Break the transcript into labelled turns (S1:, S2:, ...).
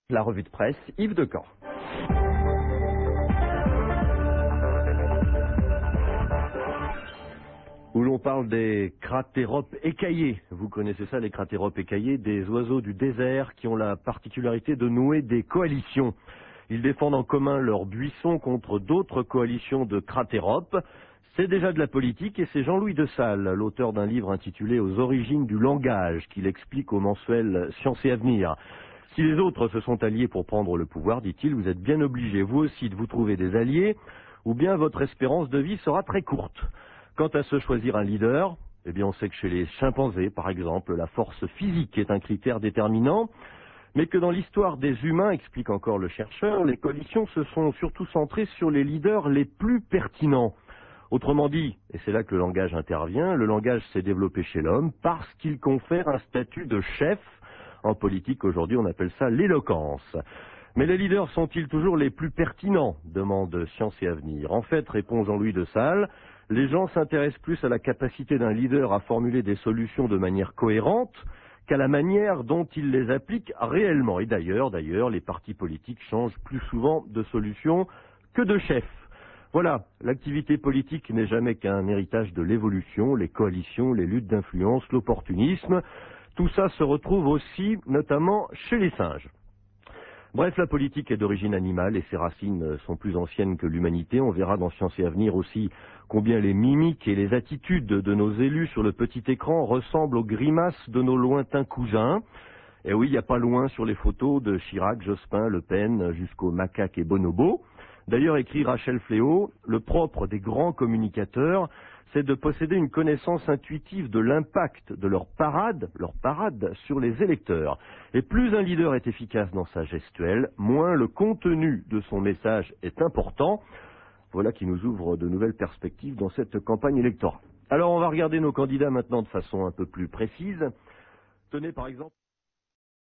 S1: La revue de presse, Yves Decamp. Où l'on parle des cratéropes écaillés. Vous connaissez ça, les cratéropes écaillés, des oiseaux du désert qui ont la particularité de nouer des coalitions. Ils défendent en commun leurs buissons contre d'autres coalitions de cratéropes. C'est déjà de la politique et c'est Jean-Louis Dessalles, l'auteur d'un livre intitulé « Aux origines du langage » qu'il explique au mensuel Science et Avenir. Si les autres se sont alliés pour prendre le pouvoir, dit-il, vous êtes bien obligés, vous aussi, de vous trouver des alliés, ou bien votre espérance de vie sera très courte. Quant à se choisir un leader, eh bien on sait que chez les chimpanzés, par exemple, la force physique est un critère déterminant, mais que dans l'histoire des humains, explique encore le chercheur, les coalitions se sont surtout centrées sur les leaders les plus pertinents. Autrement dit, et c'est là que le langage intervient, le langage s'est développé chez l'homme parce qu'il confère un statut de chef. En politique, aujourd'hui, on appelle ça l'éloquence. Mais les leaders sont-ils toujours les plus pertinents, demande Science et Avenir. En fait, répond Jean-Louis Dessalles, les gens s'intéressent plus à la capacité d'un leader à formuler des solutions de manière cohérente qu'à la manière dont il les applique réellement. Et d'ailleurs, les partis politiques changent plus souvent de solutions que de chefs. Voilà, l'activité politique n'est jamais qu'un héritage de l'évolution, les coalitions, les luttes d'influence, l'opportunisme. Tout ça se retrouve aussi, notamment, chez les singes. Bref, la politique est d'origine animale et ses racines sont plus anciennes que l'humanité. On verra dans Science et Avenir aussi combien les mimiques et les attitudes de nos élus sur le petit écran ressemblent aux grimaces de nos lointains cousins. Et oui, il n'y a pas loin sur les photos de Chirac, Jospin, Le Pen, jusqu'aux macaques et bonobos. D'ailleurs, écrit Rachel Fléau, le propre des grands communicateurs, c'est de posséder une connaissance intuitive de l'impact de leur parade sur les électeurs. Et plus un leader est efficace dans sa gestuelle, moins le contenu de son message est important. Voilà qui nous ouvre de nouvelles perspectives dans cette campagne électorale. Alors on va regarder nos candidats maintenant de façon un peu plus précise. Tenez par exemple...